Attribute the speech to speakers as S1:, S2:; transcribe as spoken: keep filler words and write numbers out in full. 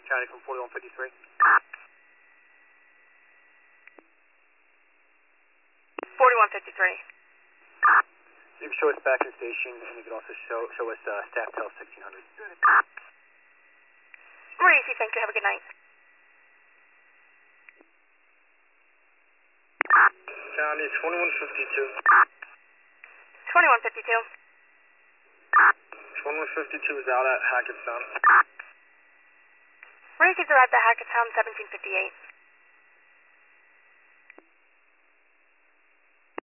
S1: County from forty-one fifty-three.
S2: forty-one fifty-three.
S1: You can show us back in station, and you can also show show us uh, staff tel sixteen hundred.
S2: Maurice, thank you. Have a good night.
S1: County twenty-one fifty-two.
S2: twenty-one fifty-two.
S1: twenty-one fifty-two is out at Hackettstown.
S2: Maurice arrived at Hackettstown seventeen fifty-eight.